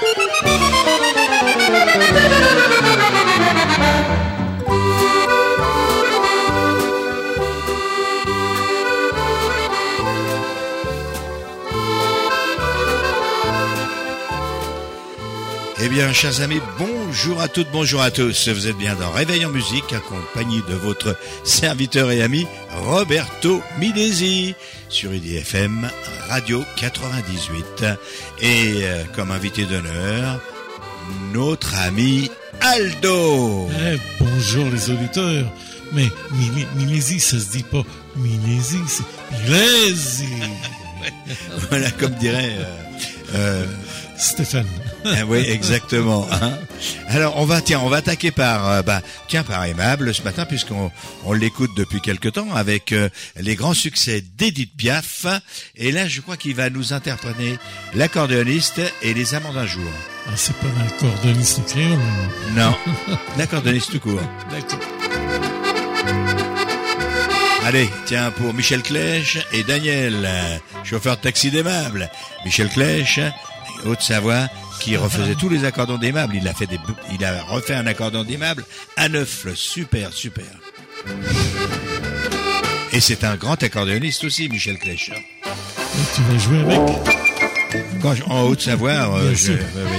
Eh bien, chers amis, bonjour à toutes, bonjour à tous. Vous êtes bien dans Réveil en musique, accompagné de votre serviteur et ami Roberto Milesi sur IDFM Radio 98. Et comme invité d'honneur, notre ami Aldo. Bonjour les auditeurs. Mais Milesi, ça se dit pas Milesi, c'est Milesi. Voilà, comme dirait Stéphane. Oui, exactement. Hein. Alors, on va attaquer par Aimable ce matin, puisqu'on l'écoute depuis quelque temps avec les grands succès d'Edith Piaf. Et là, je crois qu'il va nous interpréter l'accordéoniste et les amants d'un jour. Ah, c'est pas l'accordéoniste créole, non, l'accordéoniste tout court. D'accord. Allez, tiens, pour Michel Clèche et Daniel, chauffeur de taxi d'Aimable. Michel Clèche, Haute-Savoie, qui refaisait tous les accordons d'Aimable. Il a refait un accordon d'Aimable à Neufle. Super. Et c'est un grand accordéoniste aussi, Michel Clèche. Et tu vas jouer avec? En Haute-Savoie, oui.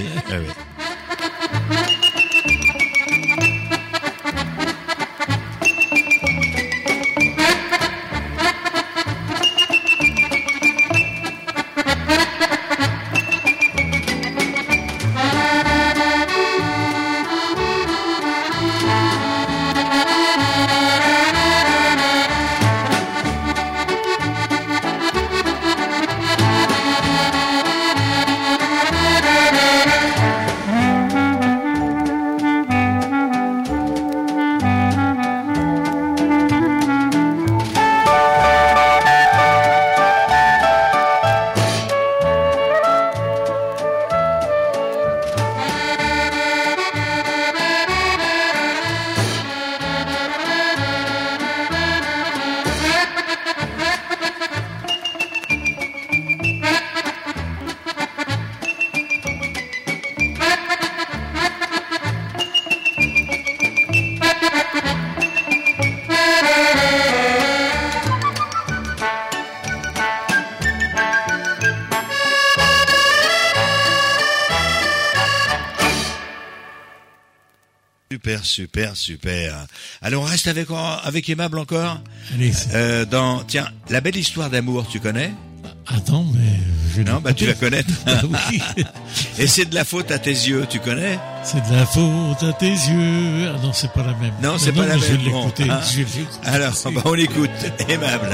Super. Alors on reste avec Aimable encore. Allez, Tiens, La belle histoire d'amour, tu connais? Attends, mais non, tu la connais. Oui. Et c'est de la faute à tes yeux, tu connais? C'est de la faute à tes yeux. Ah non, c'est pas la même. Non, c'est pas la même. Je vais l'écouter. Bon, alors, on écoute Aimable.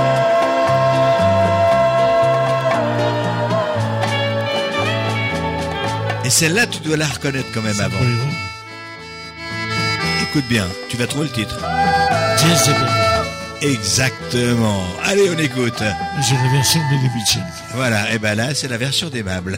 Et celle-là, tu dois la reconnaître quand même avant. Écoute bien, tu vas trouver le titre. Jezebel. Exactement. Allez, on écoute. J'ai la version de Billy Mitchell. Voilà, et ben là, c'est la version d'Aimable.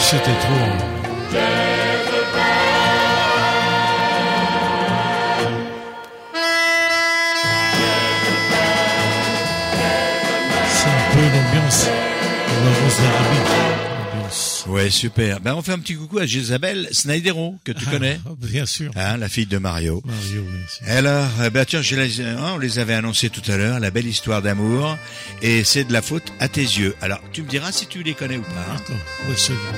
c'était trop. C'est un peu l'ambiance de la Rose d'Arabie. Ouais, super. Ben, on fait un petit coucou à Isabelle Snydero, que tu connais. Bien sûr. Hein, la fille de Mario. Mario, bien sûr. Alors, ben tiens, on les avait annoncés tout à l'heure, la belle histoire d'amour, et c'est de la faute à tes yeux. Alors, tu me diras si tu les connais ou pas. Hein. D'accord, oui, c'est bon.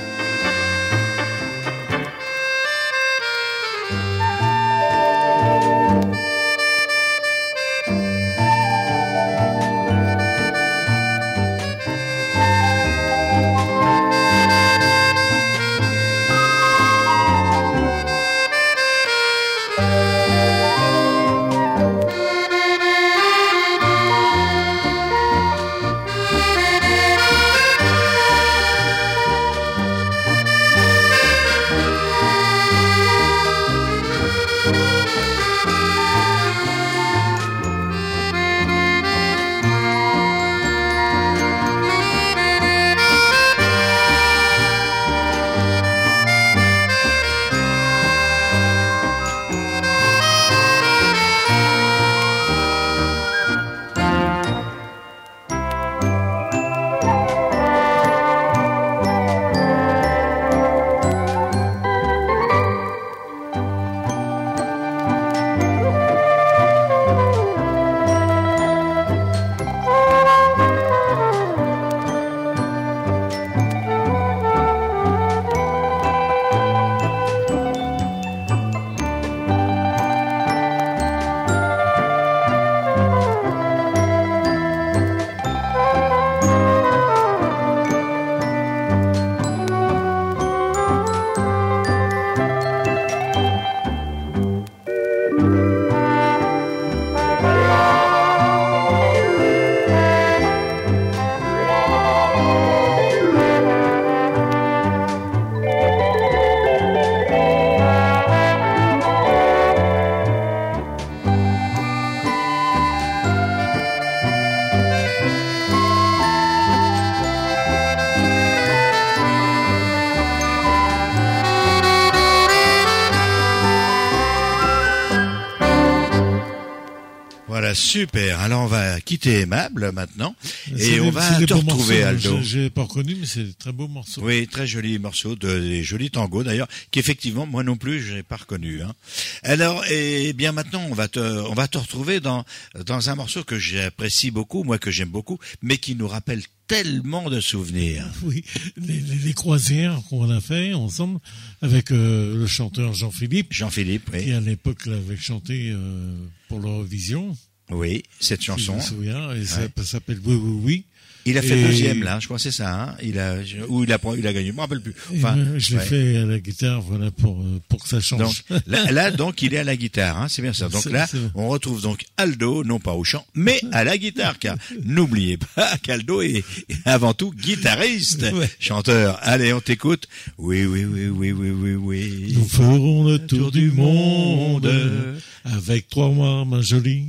Super. Alors on va quitter Aimable maintenant et on va te retrouver, morceaux, Aldo. J'ai pas reconnu, mais c'est des très beaux morceaux. Oui, très joli morceau, des jolis tangos d'ailleurs, qu'effectivement moi non plus je n'ai pas reconnu. Hein. Alors, eh bien maintenant on va te retrouver dans un morceau que j'apprécie beaucoup, moi que j'aime beaucoup, mais qui nous rappelle tellement de souvenirs. Oui, les croisières qu'on a fait ensemble avec le chanteur Jean-Philippe. Jean-Philippe, oui. Qui à l'époque l'avait chanté pour l'Eurovision. Oui, cette chanson. Je me souviens, et ça s'appelle Oui, oui, oui. Il a fait deuxième là, je crois que c'est ça. Hein. Il a gagné, je me rappelle plus. Enfin, je l'ai fait à la guitare, voilà pour que ça change. Donc, là, donc il est à la guitare, hein, c'est bien ça. Donc là, on retrouve donc Aldo, non pas au chant, mais à la guitare, car n'oubliez pas qu'Aldo est avant tout guitariste, chanteur. Allez, on t'écoute. Oui, oui, oui, oui, oui, oui, oui. Nous ferons le tour du monde avec 3 mois, ma jolie.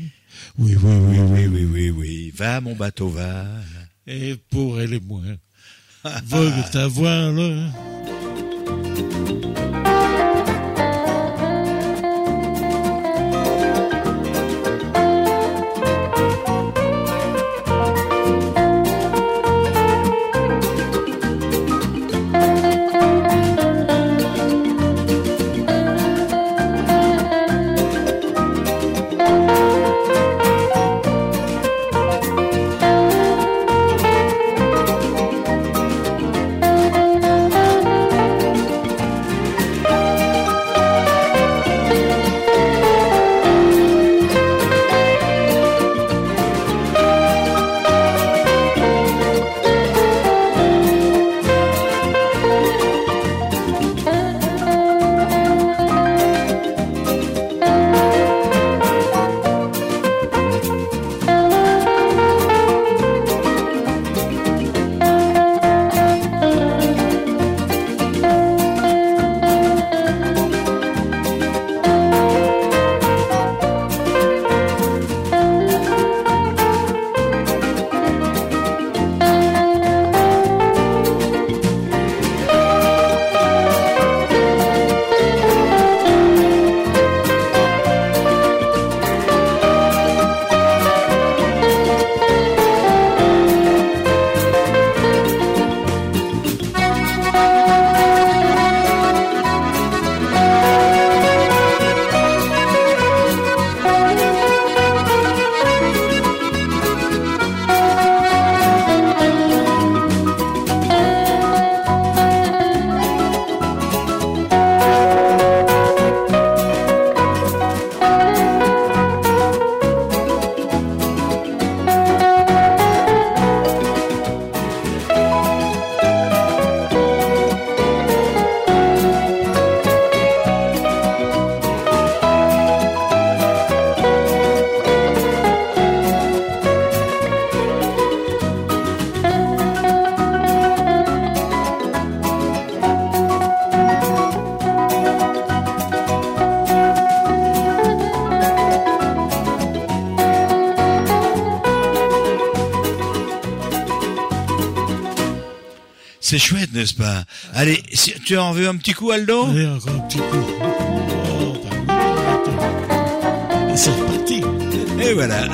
Oui, oui, oui, oui, oui, oui, oui. Va, mon bateau, va. Et pour elle et moi, vogue ta voile. C'est chouette, n'est-ce pas? Allez, tu en veux un petit coup, Aldo? Allez, encore un petit coup. Oh, et c'est reparti. Et voilà.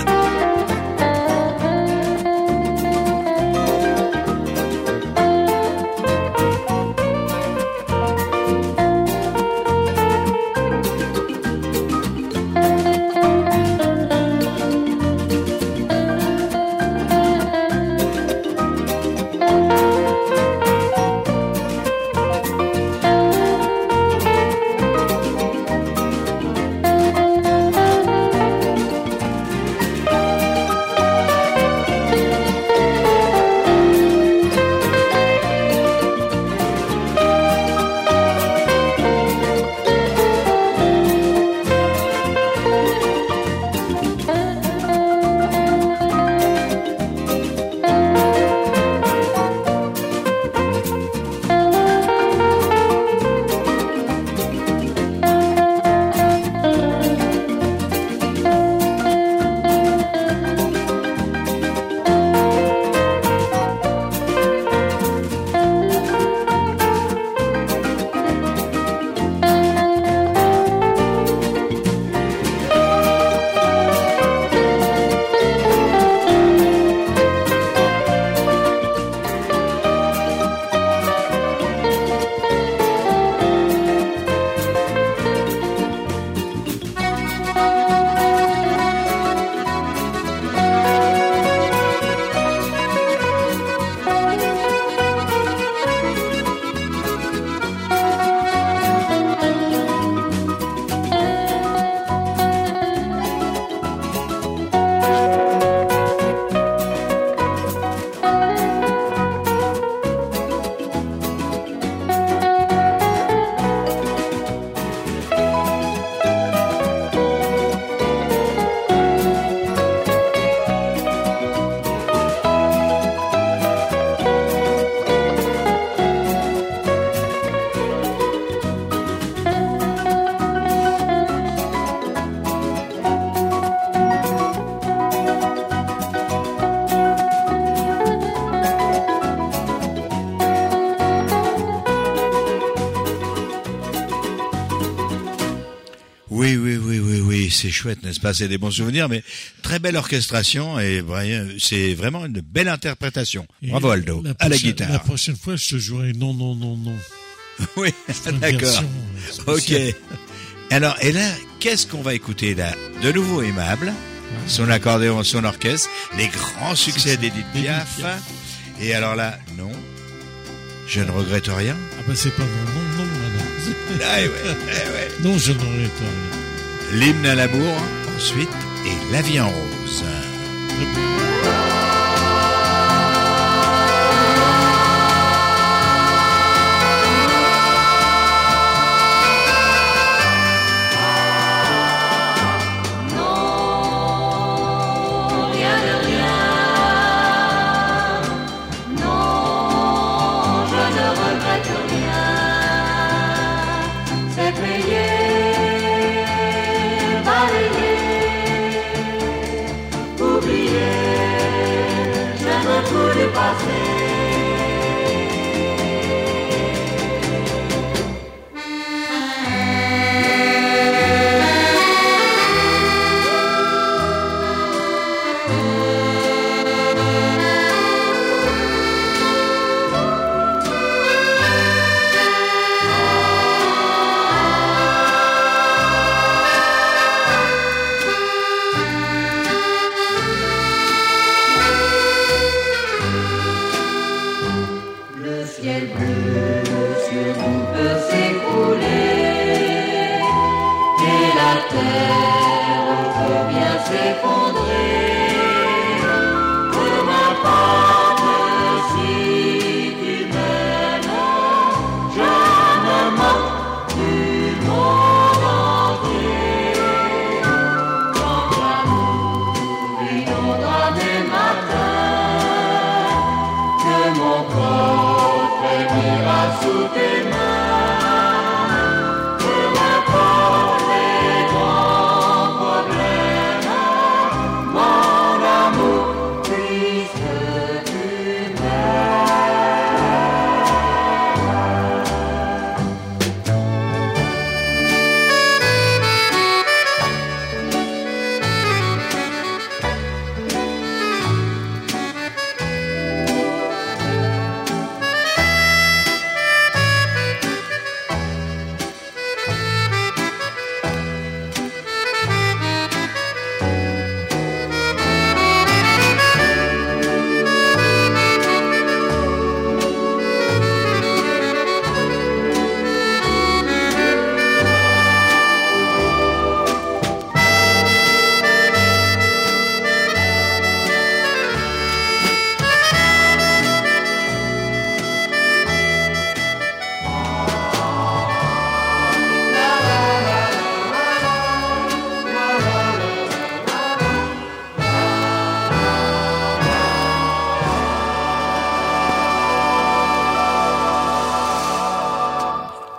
Oui, c'est chouette, n'est-ce pas? C'est des bons souvenirs, mais très belle orchestration et c'est vraiment une belle interprétation. Bravo Aldo, à la guitare. La prochaine fois, je te jouerai non. Oui, d'accord. Ok. Alors, et là, qu'est-ce qu'on va écouter là? De nouveau Aimable, son accordéon, son orchestre, les grands succès d'Edith Piaf. Et alors là, non, je ne regrette rien. Ah ben c'est pas non. Ah, ouais. Non, je ne regrette rien. L'hymne à l'amour, ensuite, et La vie en rose.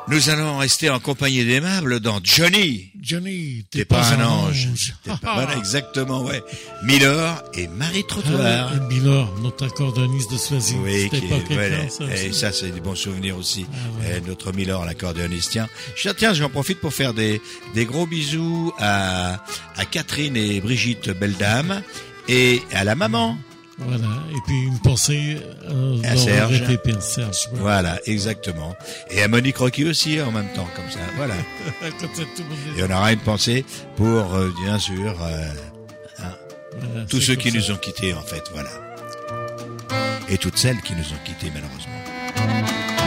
Nous allons rester en compagnie d'Aimable dans Johnny. Johnny, T'es pas un ange. Voilà, exactement, ouais. Milor et Marie Trottoir. Et Milor, notre accordéoniste de Soisy. Oui, C'était pas quelqu'un, ça et aussi. ça, c'est des bons souvenirs aussi. ouais. Notre Milor, l'accordéoniste. Tiens, j'en profite pour faire des gros bisous à Catherine et Brigitte Beldame et à la maman. Voilà. Et puis une pensée À Serge. RTP, Serge. Voilà, exactement. Et à Monique Rocky aussi, en même temps, comme ça. Voilà. Comme ça, tout le monde est- Et on aura une pensée pour, bien sûr, Voilà, tous c'est ceux comme qui ça. nous ont quittés, en fait, voilà. Et toutes celles qui nous ont quittés, malheureusement.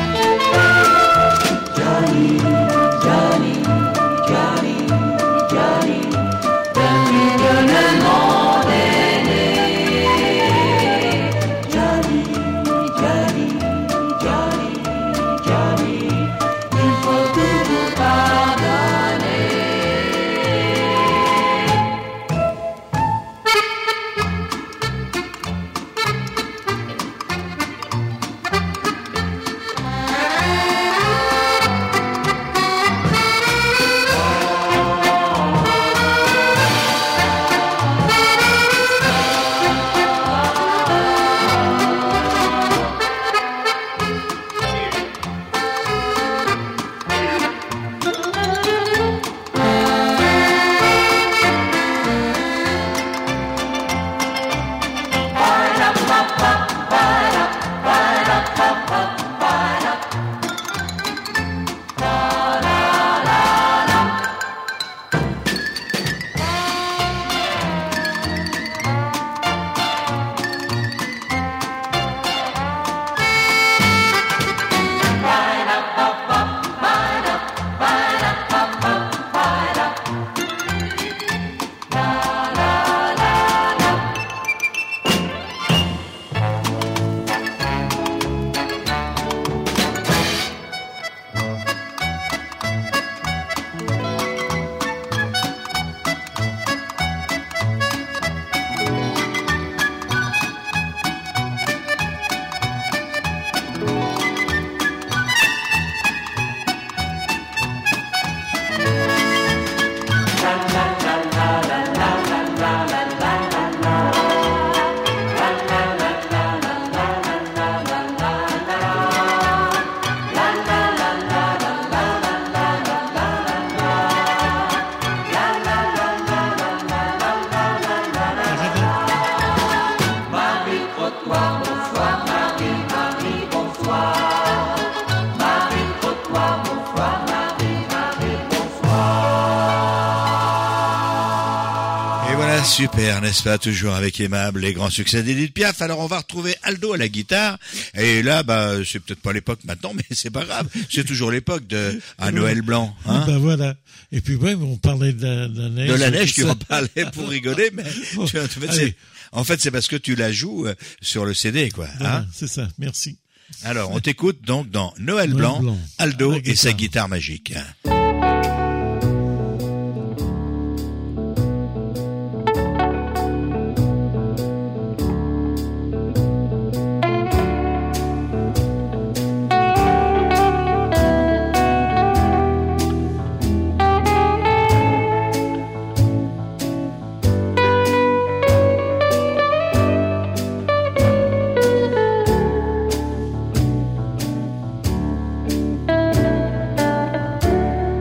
Super, n'est-ce pas, toujours avec Aimable, les grands succès d'Édith Piaf. Alors on va retrouver Aldo à la guitare, et là, c'est peut-être pas l'époque maintenant, mais c'est pas grave, c'est toujours l'époque de Noël Blanc, hein. Ben voilà. Et puis on parlait de la neige. De la neige, tout tu ça. en parlais pour rigoler, mais en fait, c'est parce que tu la joues sur le CD, quoi. Voilà, Hein. c'est ça. Merci. Alors, on t'écoute donc dans Noël Blanc, Aldo et sa guitare magique. Thank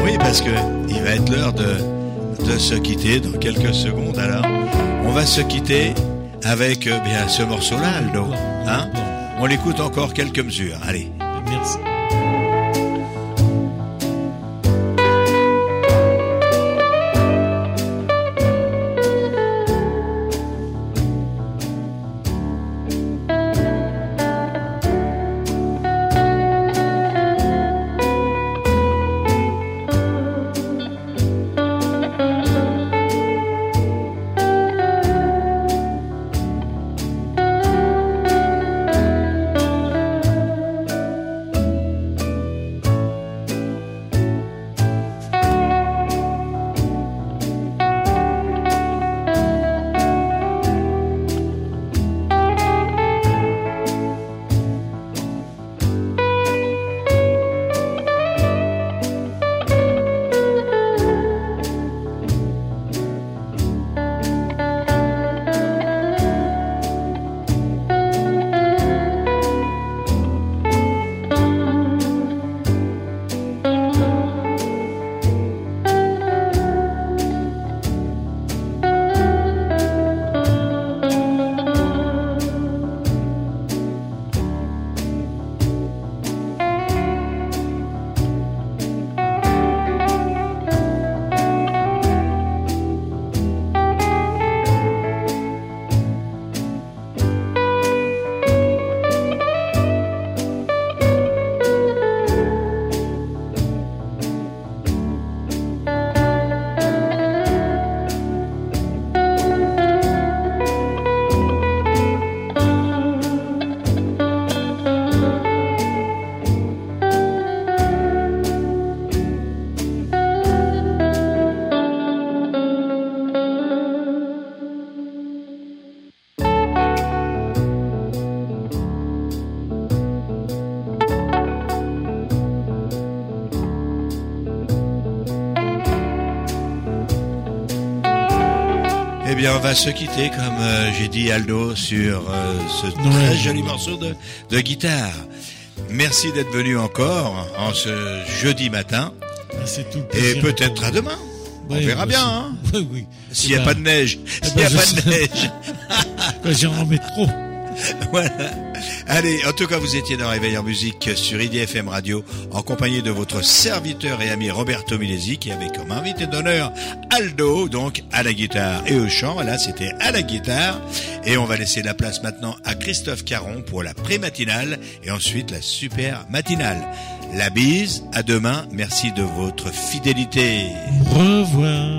Oui, parce que il va être l'heure de se quitter dans quelques secondes. Alors, on va se quitter avec bien ce morceau-là, Aldo. Hein? On l'écoute encore quelques mesures. Allez. Merci. Eh bien, on va se quitter, comme j'ai dit Aldo, sur ce très joli morceau de guitare. Merci d'être venu encore en ce jeudi matin. C'est tout. Et peut-être à demain. On verra bien. Hein. Oui. S'il n'y a pas de neige. S'il n'y a pas de neige. J'en remets trop. Voilà. Allez, en tout cas, vous étiez dans Réveil en musique sur IDFM Radio en compagnie de votre serviteur et ami Roberto Milesi qui avait comme invité d'honneur Aldo, donc à la guitare et au chant. Voilà, c'était à la guitare. Et on va laisser la place maintenant à Christophe Caron pour la pré-matinale et ensuite la super matinale. La bise, à demain. Merci de votre fidélité. Au revoir.